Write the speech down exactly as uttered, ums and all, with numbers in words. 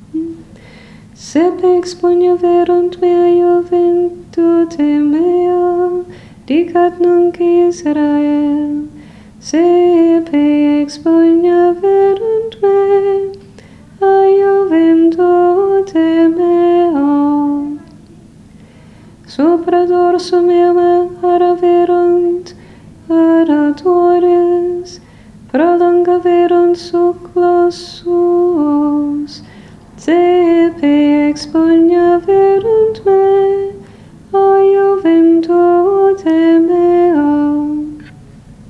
Sepe expugnaverunt mea juventute mea, dicat nunc Israel. Sepe expugnaverunt mea juventute mea. Supra dorsum meum araverunt aratores, prolongaverunt succlos suos.